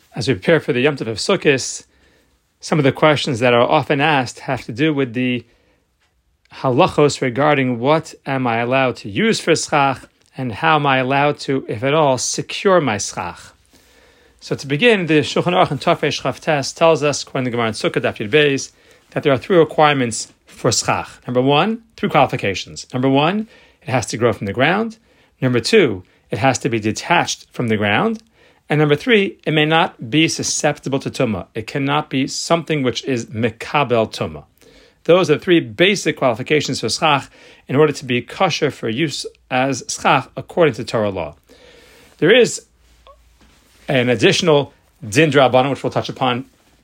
As we prepare for the Yom Tov of Sukkot, some of the questions that are often asked have to do with the halachos regarding what am I allowed to use for schach and how am I allowed to, if at all, secure my schach. So to begin, the Shulchan Aruch in Tafresh Chavtes tells us, according to the Gemara in Sukkot Daf Yud Beis, that there are three requirements for schach. Number one, three qualifications. Number one, it has to grow from the ground. Number two, it has to be detached from the ground. And number three, it may not be susceptible to tumah. It cannot be something which is mekabel tumah. Those are three basic qualifications for schach in order to be kosher for use as schach according to Torah law. There is an additional din d'Rabbanan, which we'll touch upon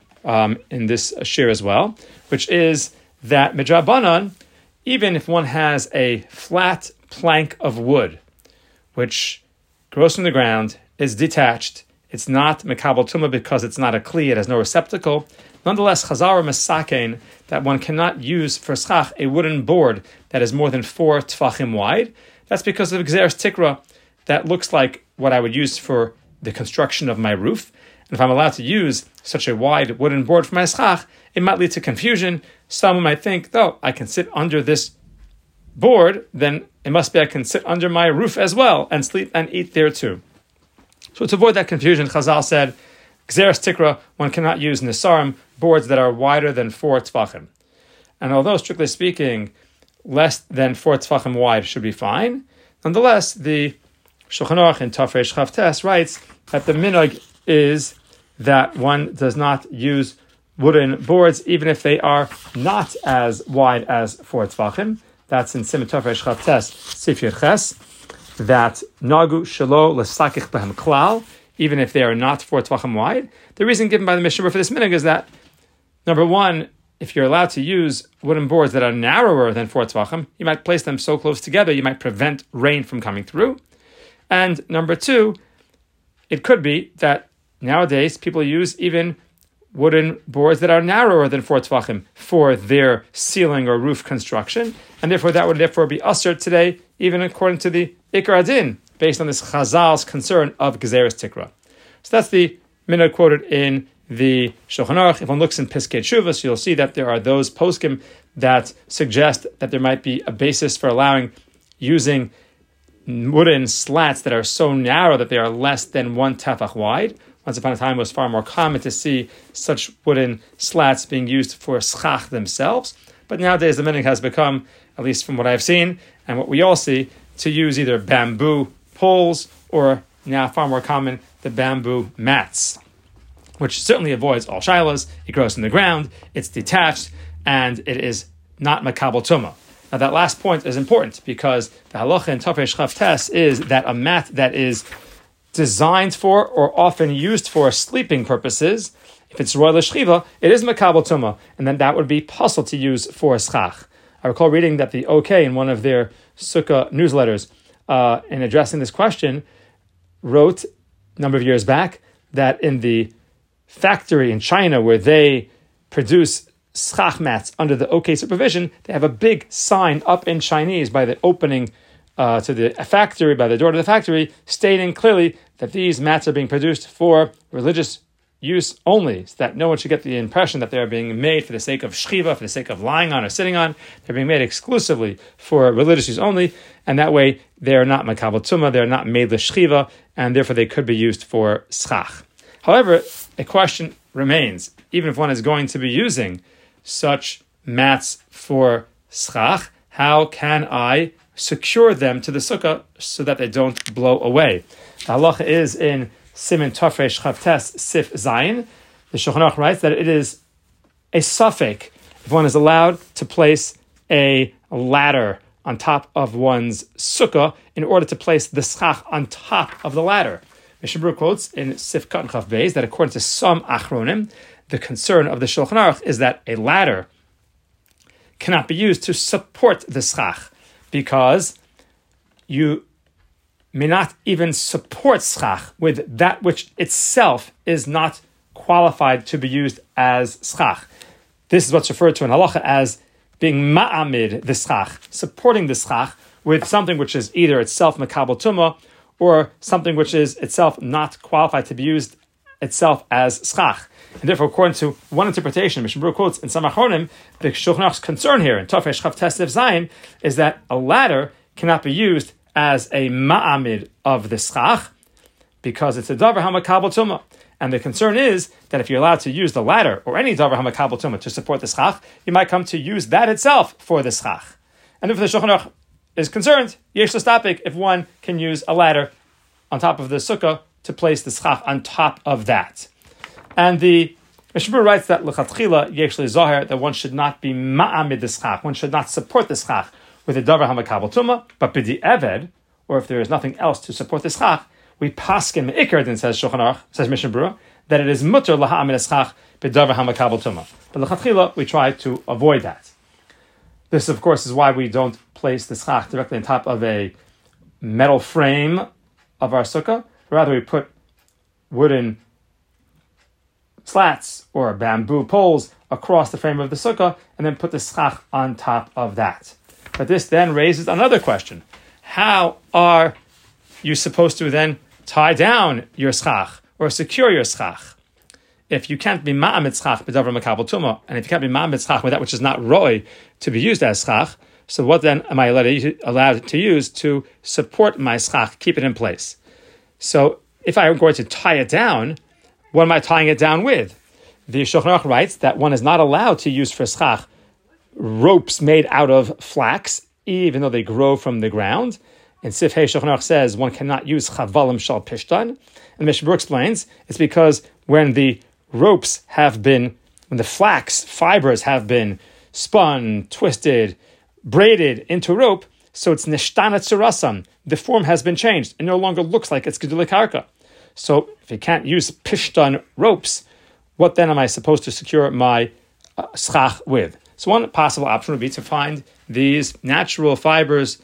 in this shir as well, which is that midrabanan, even if one has a flat plank of wood, which grows from the ground, is detached, it's not mekabel tumah because it's not a kli, it has no receptacle. Nonetheless, chazar mesakein that one cannot use for schach a wooden board that is more than 4 tfachim wide. That's because of gzeres tikra that looks like what I would use for the construction of my roof. And if I'm allowed to use such a wide wooden board for my schach, it might lead to confusion. Someone might think, oh, I can sit under this board, then it must be I can sit under my roof as well and sleep and eat there too. So to avoid that confusion, Chazal said, Gzeres Tikra, one cannot use Nisarim, boards that are wider than 4 tfachim. And although, strictly speaking, less than 4 tfachim wide should be fine, nonetheless, the Shulchan Aruch in Tafresh Chavtes writes that the minhag is that one does not use wooden boards, even if they are not as wide as 4 tfachim. That's in Siman Tafresh Chavtes, Sif Yud Ches, that nagu shelo lesakich behem klal, even if they are not 4 tfachim wide. The reason given by the Mishnah for this minhag is that, number one, if you're allowed to use wooden boards that are narrower than 4 tfachim, you might place them so close together, you might prevent rain from coming through. And number two, it could be that nowadays people use even wooden boards that are narrower than 4 tfachim for their ceiling or roof construction, and therefore that would therefore be usher today, even according to the Ikar Adin, based on this Chazal's concern of Gezeres Tikra. So that's the minhag quoted in the Shulchan Aruch. If one looks in Piskei Teshuvos, you'll see that there are those poskim that suggest that there might be a basis for allowing using wooden slats that are so narrow that they are less than 1 tefach wide. Once upon a time, it was far more common to see such wooden slats being used for schach themselves. But nowadays, the minhag has become, at least from what I've seen and what we all see, to use either bamboo poles or, now far more common, the bamboo mats, which certainly avoids all shilas. It grows from the ground, it's detached, and it is not makabel tumah. Now that last point is important because the halacha in Tafresh Chavtes is that a mat that is designed for or often used for sleeping purposes, if it's royal shchiva, it is makabel tumah, and then that would be possible to use for schach. I recall reading that the OK in one of their Sukkah newsletters, in addressing this question, wrote a number of years back that in the factory in China where they produce schach mats under the OK supervision, they have a big sign up in Chinese by the opening to the factory, by the door to the factory, stating clearly that these mats are being produced for religious use only, so that no one should get the impression that they're being made for the sake of shchiva, for the sake of lying on or sitting on. They're being made exclusively for religious use only, and that way they are not makabel tumah, they are not made l'shchiva, and therefore they could be used for schach. However, a question remains, even if one is going to be using such mats for schach, how can I secure them to the sukkah so that they don't blow away? The halacha is in Siman Tafresh Chavtes Sif Zayin. The Shulchan Aruch writes that it is a suffix if one is allowed to place a ladder on top of one's sukkah in order to place the schach on top of the ladder. Mishnah Berurah quotes in Sif Katan Chav Beis that according to some achronim, the concern of the Shulchan Aruch is that a ladder cannot be used to support the schach because you may not even support schach with that which itself is not qualified to be used as schach. This is what's referred to in halacha as being ma'amid the schach, supporting the schach with something which is either itself makabel tumah or something which is itself not qualified to be used itself as schach. And therefore, according to one interpretation, Mishnah Berurah quotes in Samach Achronim, the Shulchan Aruch's concern here in Tofesh Chav Tesef Zayin is that a ladder cannot be used as a ma'amid of the schach because it's a davar hamakabel tumah. And the concern is that if you're allowed to use the ladder or any davar hamakabel tumah to support the schach, you might come to use that itself for the schach. And if the Shulchan Aruch is concerned, yesh l'stapik, if one can use a ladder on top of the sukkah to place the schach on top of that. And the Mishnah Berurah writes that l'chatchila yesh l'zoher, that one should not be ma'amid the schach, one should not support the schach with a davar hamakabel tumah, but b'di eved, or if there is nothing else to support the schach, we paskin me'ikar, then says Shulchan Aruch, says Mishnah Berurah, that it is mutter laha'amid schach b'davar hamakabel tumah. But l'chatchila, we try to avoid that. This, of course, is why we don't place the schach directly on top of a metal frame of our sukkah. Rather, we put wooden slats or bamboo poles across the frame of the sukkah and then put the schach on top of that. But this then raises another question. How are you supposed to then tie down your schach or secure your schach? If you can't be ma'amid schach b'davar makabel tumah, and if you can't be ma'amid schach with that which is not roi to be used as schach, so what then am I allowed to use to support my schach, keep it in place? So if I am going to tie it down, what am I tying it down with? The Shulchan Aruch writes that one is not allowed to use for schach ropes made out of flax, even though they grow from the ground. And Sif Hey Shulchan Aruch says one cannot use chavalim shal pishtan. And Mishnah Berurah explains it's because when the ropes have been, when the flax fibers have been spun, twisted, braided into rope, so it's nishtanat surasam. The form has been changed. It no longer looks like it's gedulei karka. So if you can't use pishtan ropes, what then am I supposed to secure my schach with? So one possible option would be to find these natural fibers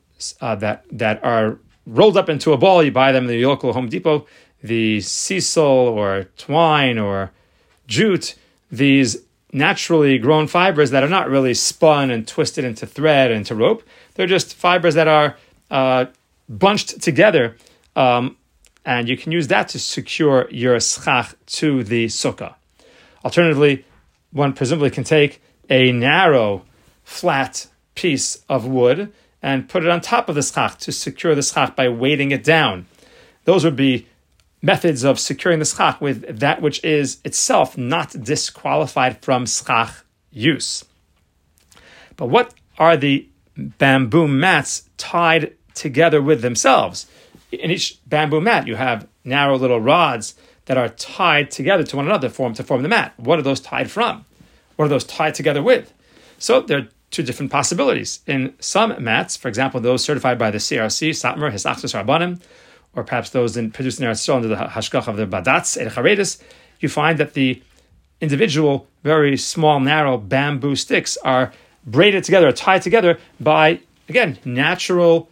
that are rolled up into a ball. You buy them in the local Home Depot, the sisal or twine or jute, these naturally grown fibers that are not really spun and twisted into thread and into rope. They're just fibers that are bunched together, and you can use that to secure your schach to the sukkah. Alternatively, one presumably can take a narrow, flat piece of wood and put it on top of the schach to secure the schach by weighting it down. Those would be methods of securing the schach with that which is itself not disqualified from schach use. But what are the bamboo mats tied together with themselves? In each bamboo mat, you have narrow little rods that are tied together to one another to form the mat. What are those tied from? What are those tied together with? So there are two different possibilities. In some mats, for example, those certified by the CRC, Satmar, Hisachtos Rabbanim, or perhaps those produced in Eretz Yisrael under the hashgach of the Badatz, Erech HaRedis, you find that the individual, very small, narrow bamboo sticks are braided together, tied together by, again, natural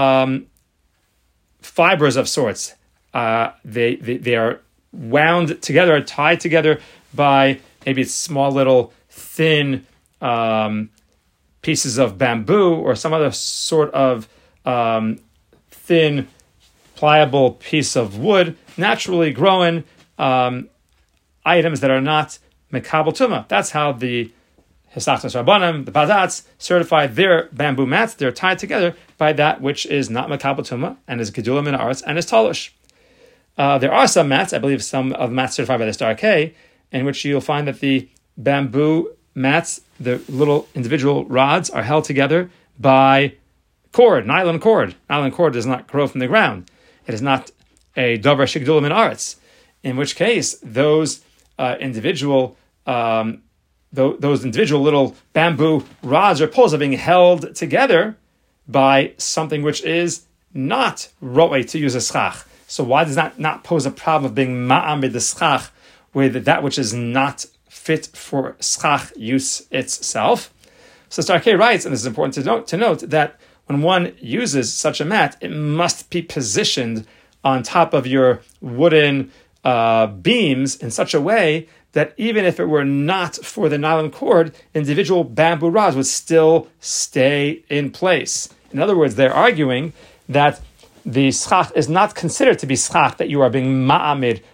fibers of sorts. They are wound together, tied together by maybe small little thin pieces of bamboo or some other sort of thin, pliable piece of wood, naturally growing items that are not mekabel tumah. That's how the Hisachtos Rabbanim, the Badatz, certified their bamboo mats. They're tied together by that which is not mekabel tumah and is gedulah min haaretz and is talush. There are some mats, I believe some of the mats certified by the Star K, in which you'll find that the bamboo mats, the little individual rods, are held together by cord, nylon cord. Nylon cord does not grow from the ground. It is not a davar shegdulah min haaretz. In which case, those individual little bamboo rods or poles are being held together by something which is not ro'eh to use a schach. So why does that not pose a problem of being ma'amid the schach with that which is not fit for schach use itself? So Starkey writes, and this is important to note that when one uses such a mat, it must be positioned on top of your wooden beams in such a way that even if it were not for the nylon cord, individual bamboo rods would still stay in place. In other words, they're arguing that the schach is not considered to be schach that you are being ma'amid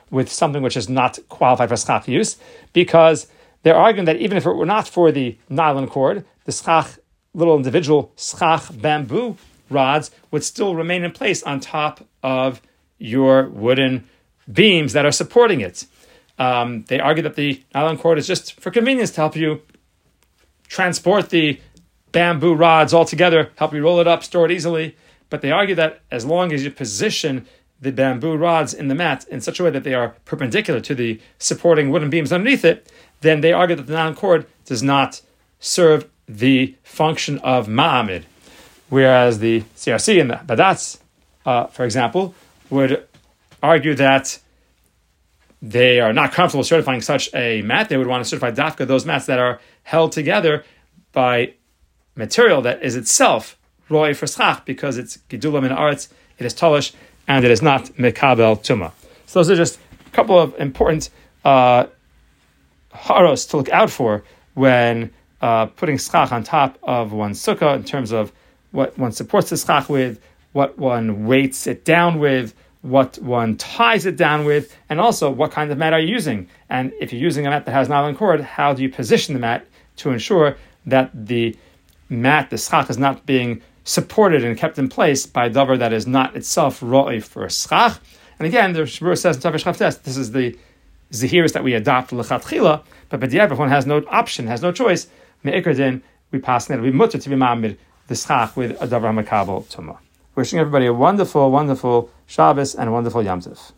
with something which is not qualified for schach use, because they're arguing that even if it were not for the nylon cord, the schach, little individual schach bamboo rods would still remain in place on top of your wooden beams that are supporting it. They argue that the nylon cord is just for convenience to help you transport the bamboo rods all together, help you roll it up, store it easily. But they argue that as long as you position the bamboo rods in the mat in such a way that they are perpendicular to the supporting wooden beams underneath it, then they argue that the nylon cord does not serve the function of ma'amid. Whereas the CRC and the Badatz, for example, would argue that they are not comfortable certifying such a mat. They would want to certify dafka those mats that are held together by material that is itself roi for schach, because it's gedulam in aretz, it is tolish, and it is not mekabel tuma. So those are just a couple of important haros to look out for when putting schach on top of one's sukkah, in terms of what one supports the schach with, what one weights it down with, what one ties it down with, and also what kind of mat are you using. And if you're using a mat that has nylon cord, how do you position the mat to ensure that the mat, the schach, is not being supported and kept in place by a davar that is not itself ro'i for schach. And again, the Shabur says in Tavish Chavtes, this is the zehiris that we adopt l'chatchila, but b'diavad, if one has no option, has no choice, me'ikar din, we pass that it will be mutter to be ma'amid the schach with a davar makabel tumah. Wishing everybody a wonderful, wonderful Shabbos and a wonderful Yom Tov.